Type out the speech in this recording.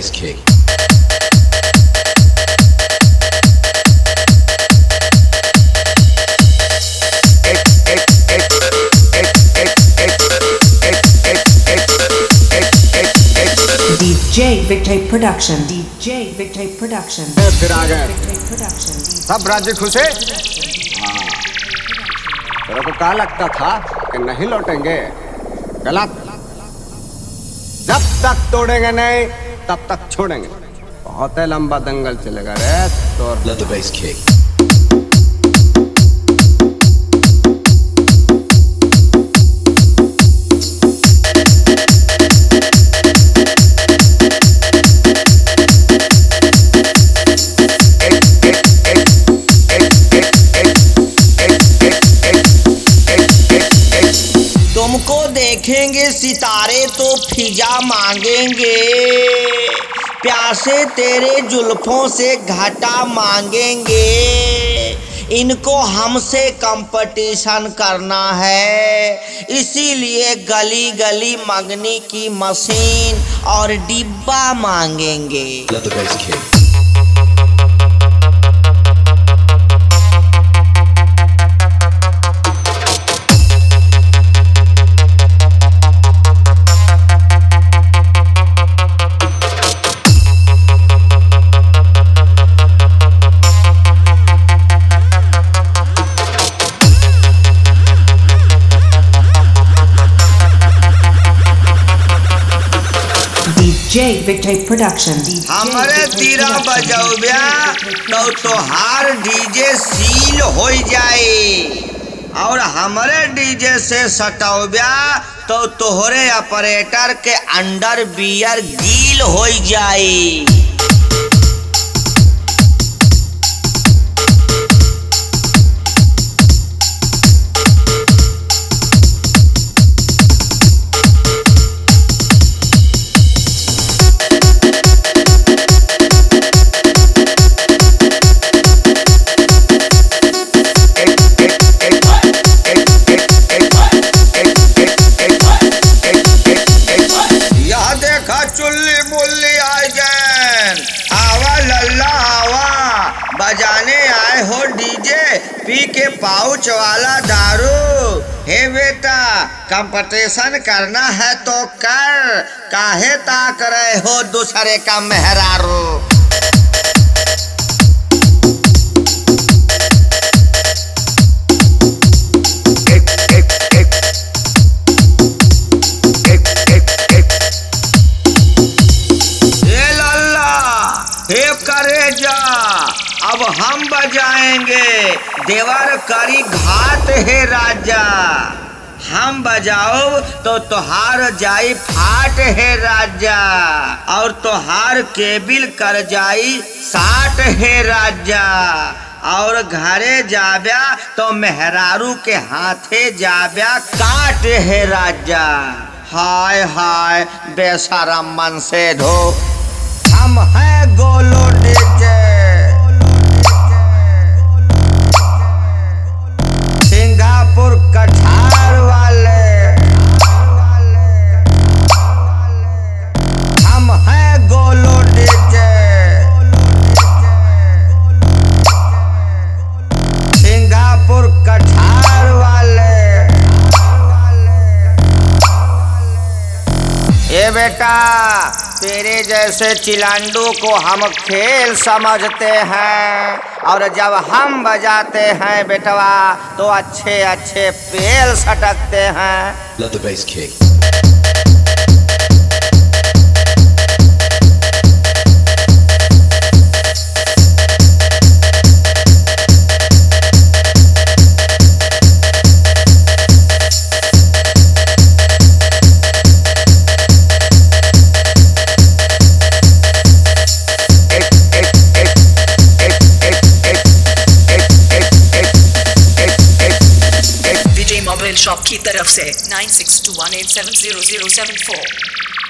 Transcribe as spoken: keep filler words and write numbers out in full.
bass kick. D J Victor Production. D J Victor Production. फिर आ गए Victor Production. सब राज्य खुश है। हाँ, तेरे को क्या लगता था कि नहीं लौटेंगे? गलत। जब तक तोड़ेंगे नहीं तब तक छोड़ेंगे। बहुत ही लंबा दंगल चलेगा रे तो। Let the bass kick. तुमको देखेंगे सितारे तो फिजा मांगेंगे, प्यासे तेरे जुल्फों से घाटा मांगेंगे। इनको हमसे कंपटीशन करना है, इसीलिए गली गली मंगनी की मशीन और डिब्बा मांगेंगे। Let the bass kick. D J Victor Production. D J हमारे Victor तीरा Production. बजौब्या तो तोहार डीजे सील हो जाए, और हमारे डीजे से सटौब्या तो तोहरे ऑपरेटर के अंडर बियर गील हो जाए। चुल्ली मुल्ली आए गैन, आवा लल्ला आवा, बजाने आए हो डीजे, पी के पाउच वाला दारू। हे बेटा, कंपटीशन करना है तो कर, काहे ताक रहे हो दूसरे का मेहरारू। हे करेजा, अब हम बजाएंगे, देवर करी घाट है राजा। हम बजाओ तो तोहार जाई फाट है राजा, और तोहार केबिल कर जाई साट है राजा। और घरे जाब्या तो मेहरारू के हाथे जाब्या काट है राजा। हाय हाय बेशरम मन से धो, हम हैं गोलो डीजे, सिंगापुर कठार वाले। हम हैं गोलो डीजे, सिंगापुर कठार वाले। ए बेटा, तेरे जैसे चिलांडू को हम खेल समझते हैं, और जब हम बजाते हैं बेटवा तो अच्छे अच्छे पेल सटकते हैं। Let the bass kick. Mobile shop की तरफ से nine six two one eight seven zero zero seven फोर।